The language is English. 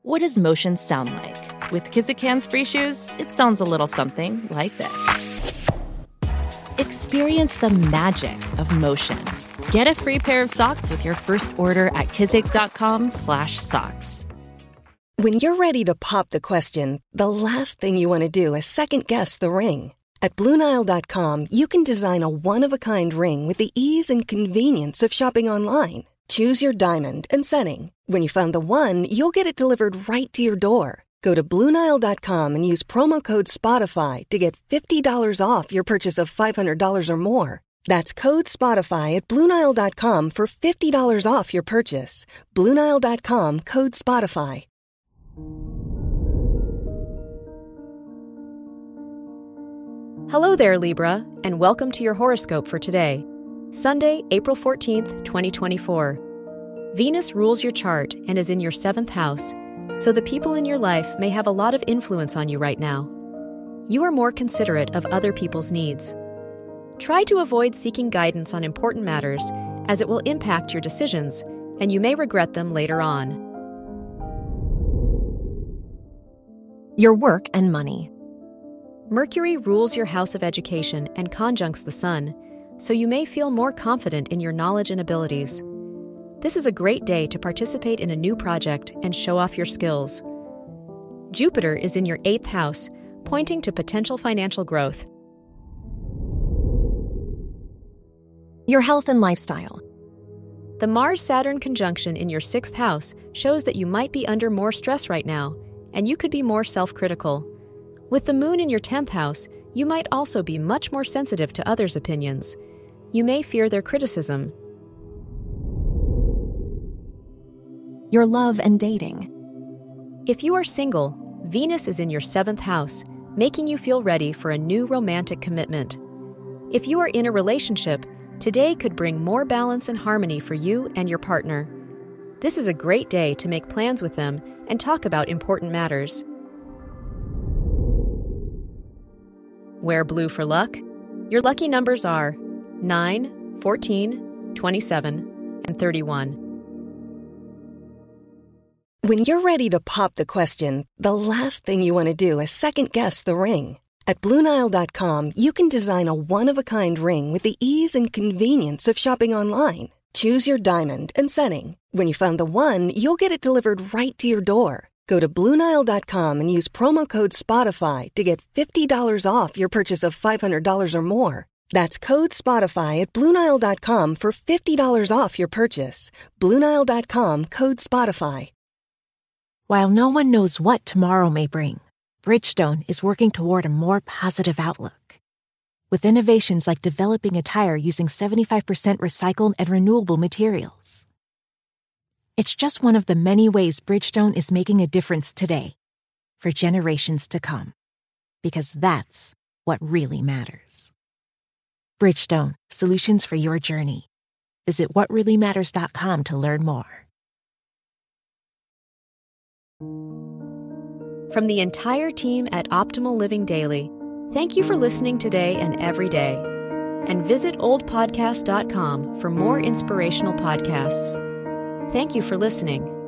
What does motion sound like? With Kizikans free shoes, it sounds a little something like this. Experience the magic of motion. Get a free pair of socks with your first order at kizik.com/socks. When you're ready to pop the question, the last thing you want to do is second-guess the ring. At BlueNile.com, you can design a one-of-a-kind ring with the ease and convenience of shopping online. Choose your diamond and setting. When you find the one, you'll get it delivered right to your door. Go to BlueNile.com and use promo code SPOTIFY to get $50 off your purchase of $500 or more. That's code SPOTIFY at BlueNile.com for $50 off your purchase. BlueNile.com, code SPOTIFY. Hello there, Libra, and welcome to your horoscope for today, Sunday, April 14th, 2024. Venus rules your chart and is in your 7th house, so the people in your life may have a lot of influence on you right now. You are more considerate of other people's needs. Try to avoid seeking guidance on important matters, as it will impact your decisions, and you may regret them later on. Your work and money. Mercury rules your house of education and conjuncts the Sun, so you may feel more confident in your knowledge and abilities. This is a great day to participate in a new project and show off your skills. Jupiter is in your 8th house, pointing to potential financial growth. Your health and lifestyle. The Mars-Saturn conjunction in your 6th house shows that you might be under more stress right now, and you could be more self-critical. With the Moon in your 10th house, you might also be much more sensitive to others' opinions. You may fear their criticism. Your love and dating. If you are single, Venus is in your 7th house, making you feel ready for a new romantic commitment. If you are in a relationship, today could bring more balance and harmony for you and your partner. This is a great day to make plans with them and talk about important matters. Wear blue for luck. Your lucky numbers are 9, 14, 27, and 31. When you're ready to pop the question, the last thing you want to do is second-guess the ring. At BlueNile.com, you can design a one-of-a-kind ring with the ease and convenience of shopping online. Choose your diamond and setting. When you find the one, you'll get it delivered right to your door. Go to BlueNile.com and use promo code SPOTIFY to get $50 off your purchase of $500 or more. That's code SPOTIFY at BlueNile.com for $50 off your purchase. BlueNile.com, code SPOTIFY. While no one knows what tomorrow may bring, Bridgestone is working toward a more positive outlook. With innovations like developing a tire using 75% recycled and renewable materials. It's just one of the many ways Bridgestone is making a difference today, for generations to come. Because that's what really matters. Bridgestone, solutions for your journey. Visit whatreallymatters.com to learn more. From the entire team at Optimal Living Daily, thank you for listening today and every day. And visit oldpodcast.com for more inspirational podcasts. Thank you for listening.